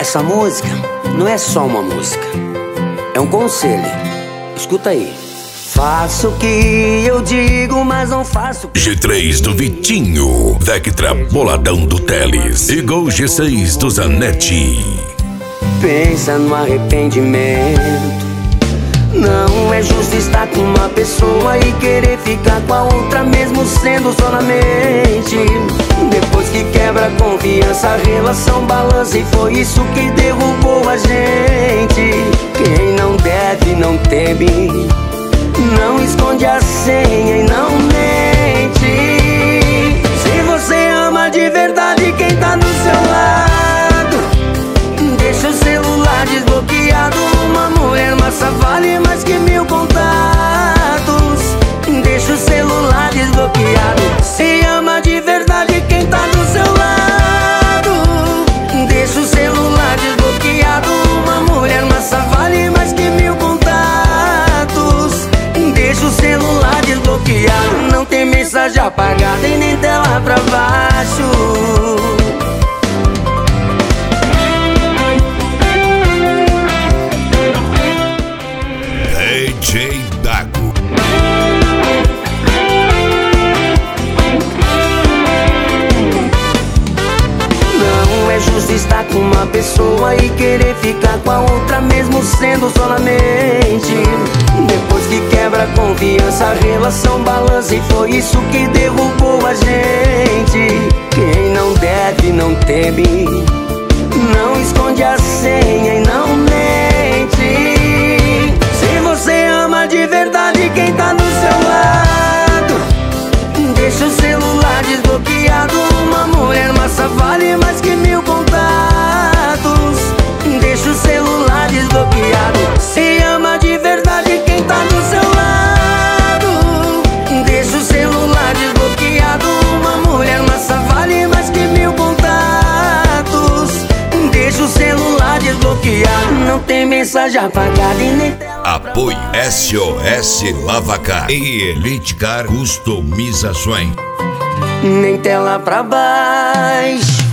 Essa música não é só uma música, é um conselho. Escuta aí. Faço o que eu digo, mas não faço. G3 do Vitinho, Vectra boladão do Teles e Gol G6 do Zanetti. Pensa no arrependimento. Não é justo estar com uma pessoa e querer ficar com a outra, mesmo sendo só na mente. Depois que quebra a confiança, a relação balança, e foi isso que derrubou a gente. Quem não deve não teme, não esconde a senha e não mente. Se você ama de verdade quem tá do seu lado, deixa o celular desbloqueado. Uma mulher massa vale mais que 1000 contatos. Deixa o celular desbloqueado. Se ama de verdade quem tá do seu lado, deixa o celular desbloqueado. Uma mulher massa vale mais que 1000 contatos. Deixa o celular desbloqueado. Não tem mensagem apagada e nem tela pra baixo. DJ Dago. Não é justo estar com uma pessoa e querer ficar com a outra, mesmo sendo só na mente. Depois que quebra a confiança, a relação balança, e foi isso que derrubou a gente. Quem não deve não teme, não esconde a senha e não mente. Se você ama de verdade quem tá do seu lado, deixa o celular desbloqueado. Uma mulher massa vale mais que 1000 contatos. Deixa o celular desbloqueado. Se ama de verdade quem tá do seu lado, deixa o celular desbloqueado. Uma mulher massa vale mais que 1000 contatos. Deixa o celular desbloqueado. Não tem mensagem apagada e nem tela. Apoio SOS Lavacar e Elite Car Customizações. Nem tela pra baixo.